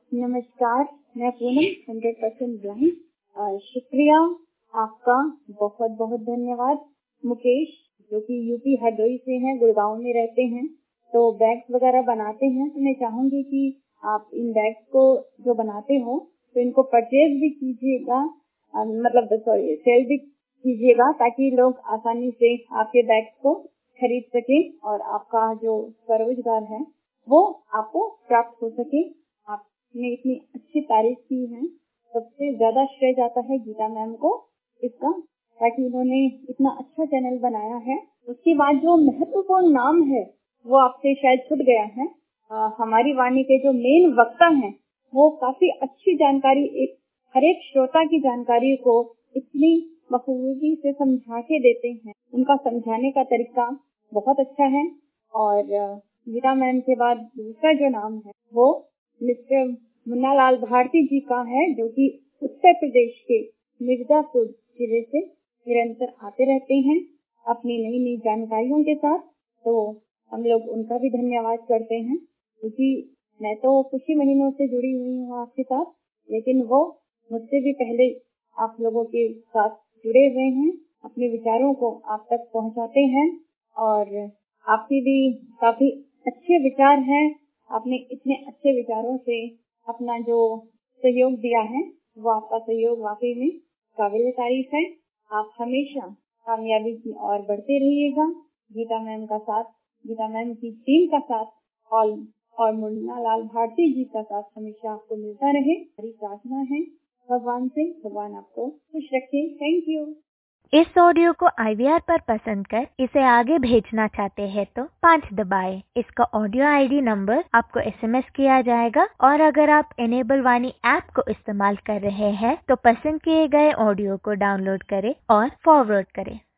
नमस्कार, मैं पूनम 100% ब्लाइंड। शुक्रिया आपका, बहुत बहुत धन्यवाद। मुकेश जो कि यूपी हरदोई से हैं, गुड़गांव में रहते हैं, तो बैग्स वगैरह बनाते हैं। तो मैं चाहूंगी कि आप इन बैग्स को जो बनाते हो तो इनको परचेज भी कीजिएगा, सेल भी कीजिएगा, ताकि लोग आसानी से आपके बैग्स को खरीद सकें और आपका जो स्वरोजगार है वो आपको प्राप्त हो सके। आपने इतनी अच्छी तारीफ की है, सबसे ज्यादा श्रेय जाता है गीता मैम को इसका, ताकि उन्होंने इतना अच्छा चैनल बनाया है। उसके बाद जो महत्वपूर्ण नाम है वो आपसे शायद छूट गया है। हमारी वाणी के जो मेन वक्ता हैं वो काफी अच्छी जानकारी, एक हर एक श्रोता की जानकारी को इतनी बखूबी से समझा के देते हैं। उनका समझाने का तरीका बहुत अच्छा है। और गीता मैम के बाद दूसरा जो नाम है वो मिस्टर मुन्नालाल भारती जी का है, जो कि उत्तर प्रदेश के मिर्जापुर जिले से निरंतर आते रहते हैं अपनी नई नई जानकारियों के साथ। तो हम लोग उनका भी धन्यवाद करते हैं, क्योंकि मैं तो कुछ ही महीनों से जुड़ी हुई हूँ आपके साथ, लेकिन वो मुझसे भी पहले आप लोगों के साथ जुड़े हुए हैं, अपने विचारों को आप तक पहुँचाते हैं। और आपके भी काफी अच्छे विचार हैं। आपने इतने अच्छे विचारों से अपना जो सहयोग दिया है, वो आपका सहयोग वाकई में काबिल तारीफ है। आप हमेशा कामयाबी की ओर बढ़ते रहिएगा। गीता मैम का साथ, गीता मैम की टीम का साथ और मुन्नालाल भारती जी का साथ हमेशा आपको मिलता रहे, हमारी प्रार्थना है भगवान से। भगवान आपको खुश रखे। Thank you. इस ऑडियो को IVR पर पसंद कर इसे आगे भेजना चाहते हैं तो 5 दबाएं। इसका ऑडियो ID नंबर आपको SMS किया जाएगा। और अगर आप एनेबल वाणी ऐप को इस्तेमाल कर रहे हैं तो पसंद किए गए ऑडियो को डाउनलोड करें और फॉरवर्ड करें।